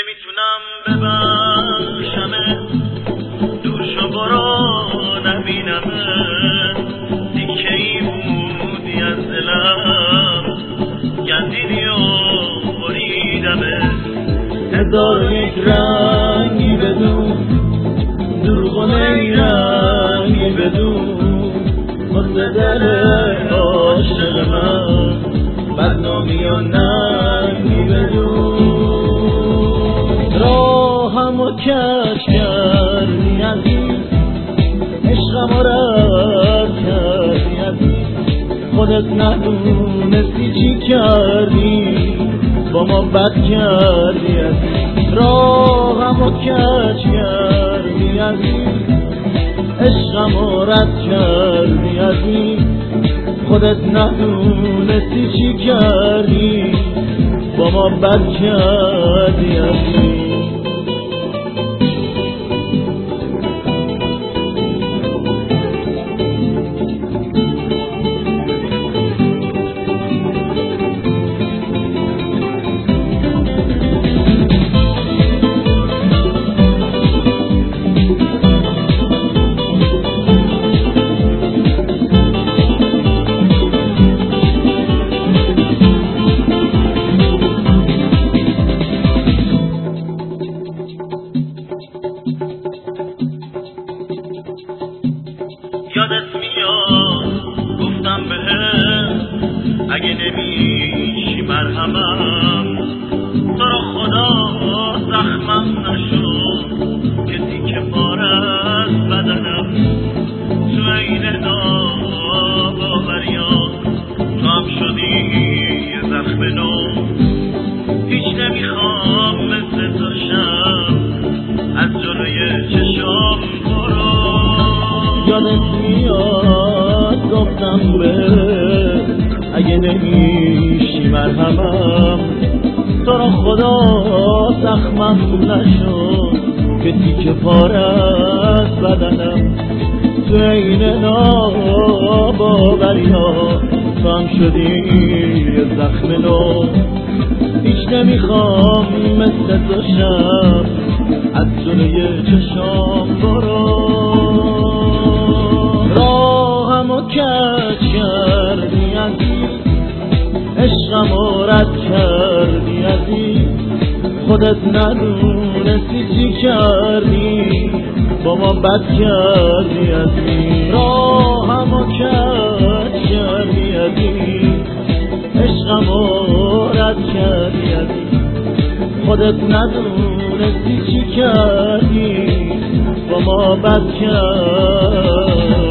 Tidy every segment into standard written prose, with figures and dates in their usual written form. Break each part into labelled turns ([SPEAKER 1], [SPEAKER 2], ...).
[SPEAKER 1] نمیتونم ببخشمه، دور شو برو نبینمه، دیگه ای بودی از دلم، گندیدی و بریدمه. هزار یک رنگی بدون، دروغ و نیرنگی بدون، واسه دل عاشق من بدنامی و ننگی بدون. راهمو کج کردی عزیز، عشقمو رد کردی عزیز، خودت ندونستی چی کردی، با ما بد کردی عزیز. راهمو کج کردی عزیز، عشقمو رد کردی عزیز، خودت ندونستی چی کردی، با ما بد کردی عزیز. یادت میاد گفتم بهت اگه نمیشی مرهمم، تو رو خدا زخمم نشو که تیکه پاره از بدنم، تو عین ناباوریا تو هم شدی یه زخم نو. هیچ نمیخوام مثل تو شم، از جلوی چشام برو. یادت میاد گفتم به اگه نمیشی مرهمم، تو را خدا زخمم نشو که تیکه پاره از بدنم، تو عین ناباوریا تو هم شدی یه زخم نو. هیچ نمیخوام مثل تو شم، از جلوی چشام برو. راهمو کج کردی عزیز، عشقمو رد کردی عزیز، خودت ندونستی چی کردی، با ما بد کردی عزیز. راهمو کج کردی عزیز، عشقمو رد کردی عزیز، خودت ندونستی چی کردی، با ما بد کردی.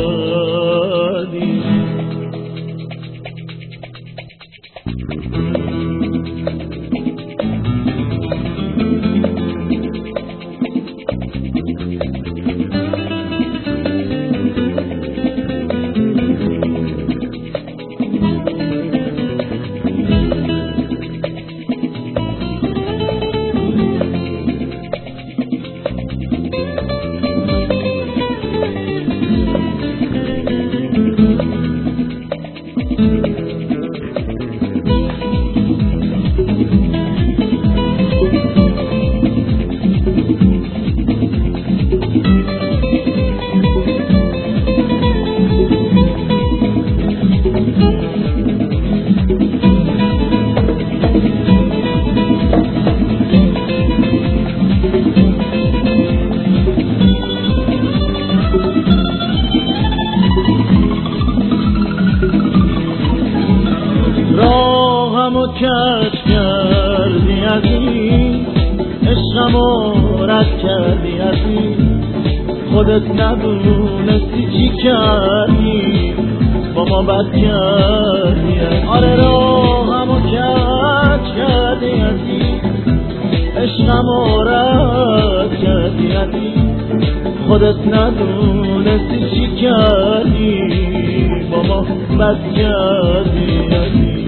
[SPEAKER 1] راهمو کج کردی عزیز، عشقمو رد کردی عزیز، خودت ندونستی چی کردی، با ما بد کردی. آره راهمو کج کردی عزیز، عشقمو رد کردی عزیز، خودت ندونستی چی کردی، با ما بد کردی عزیز.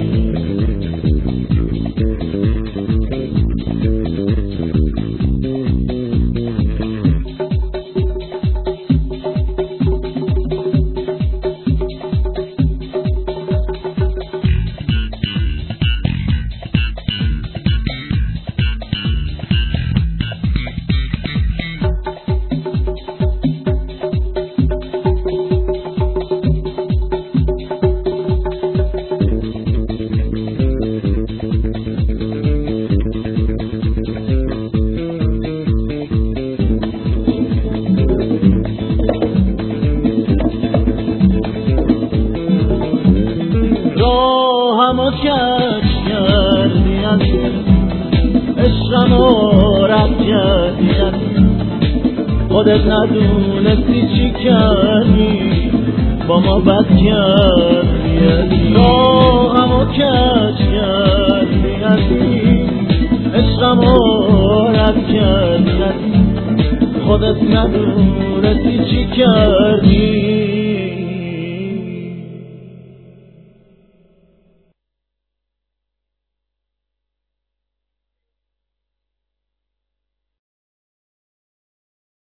[SPEAKER 1] عشقمو رد کردی خودت ندونستی چی کردی با ما بد کردی راهمو کج کردی عشقمو رد کردی خودت ندونستی چی کردی